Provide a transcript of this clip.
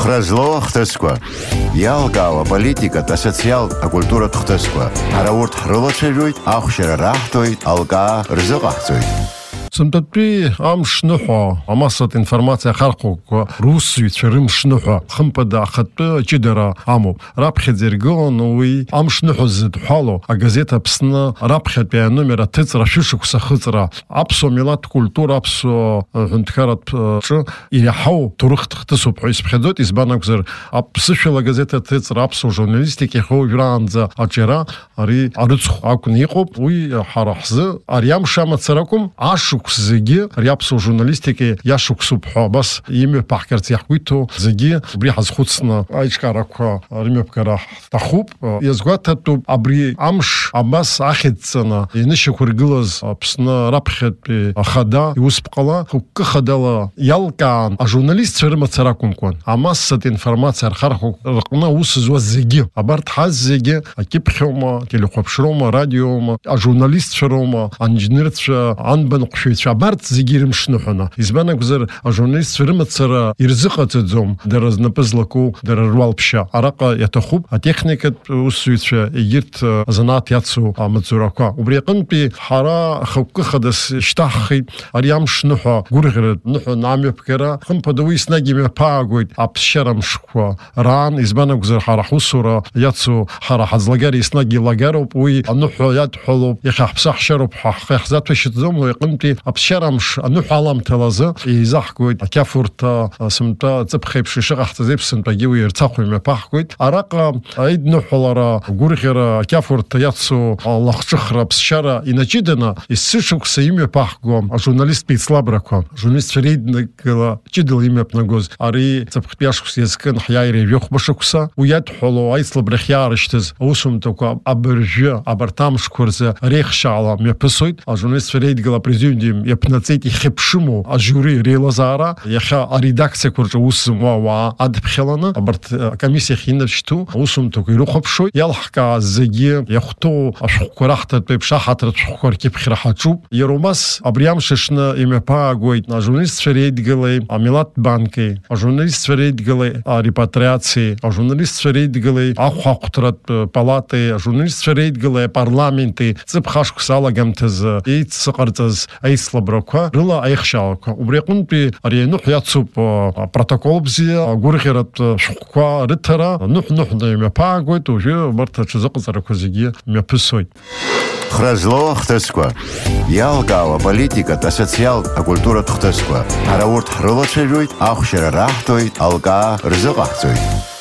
Хразло хтесква. Ялгава политика та социал культура хтесква. Араурт хролочевит, ахшера рахтоит, алга рзогахтоит. Сымтатпи шнуха, амасат информация харку руссуит шрым шнуха, хымпада хатпы чидера аму. Рапхет зергон уи шнуху зедхало, а газета псна рапхет пя номера тыцра шишук сахыцра. Апсо милат культура апсо хунтхарат чо или хау турхт тысуп испхедот избанак зер апсышла газета тыцра апсо журналистики хау вранза ачера ари арыцх акуниқоп уи харахзы ариам шама царакум ашу زگی ریابسو ژورنالیستیکی یا شخصوب بس یمی پاکرتی حقیقتو زگی بری از خودسنا ایشکارا که ریمی بکره تخوب یزگوات تو ابری امش عباس آخیدسنا اینش کورگلز بسنا رابخت به خدا یوسبقلا که خدالا یالکان ژورنالیست فرم تراکم کن اما ست انفرماسیا خرخو رقنا وسزوا زگی ابرت حز زگی کی بخوما تلخوبشروم رادیوم ژورنالیست فروم انجینرت انبن شابرت زگیرم شنوحنا ازبانك زر جورناليست فرمت سر يرزقة تزوم در نبزلكو در روال بشا عراقا يتخوب تكنيكا وسويتشا يجيرت زنات ياتسو متزوراكا وبريقن بي حارا خوك خدس اشتاحي اريام شنوحا غورغر نحو نعمي بكرا خم بدوي سناجي مي باغويت ابشرم شكوا ران ازبانك زر حارا حوسورا ياتسو حارا حزلغاري سناجي لاغارو وي نحو يدحلو يخح بصح شرب حق ذات وشتزوم ويقن بي ابشرمش نوح عالم تلازه يزحكويت كافورتا سمتا تبخيب شيشه احتزيب سنتا جوي يرتاحوا ما باحكويت عراق عيد نوح لرا غورغير كافورتا ياتسو الله خشخرا بشرا ينجدنا السشوك سيمي باحكوم جورناليست بيتسلابراكو جورناليست فريد قال جدل يمي بنغوز اري تبخبياشكس يزكن حيايري يخبشكسا ويدحلو ايسلبرخيارشتز وسمتوكا ابرجا ابرتامش كورزا ريخشالا ميبسويت جورناليست فريد قال بريزيونديم يبناتيتي خبشمو اجوري ريلازارا يخا редакция курча усмва адбхелана абарт комиссия хинавшту усумтук ирухопшо ялхка зеги яхто ашхурахта пепша хатра чхурки бхирахачу еромас абриам шишна имепа гойт на журналист ферейдгалей амилат банки журналист ферейдгалей репатриации журналист ферейдгалей ахвахтрат палаты журналист ферейдгалей парламенты цепхашку салагамтез и цқартез айслабраква рыла айхшалка убрекун пи аренух яцуп протокол бзия гурхерат шуква ритара нух да пагойт уже барта чзакзара козиги мепсой Хразло хтесква. Ялгава политика та социал культура хтесква. Араурт хролочевит, ахшера рахтоит, алга рзогахтоит.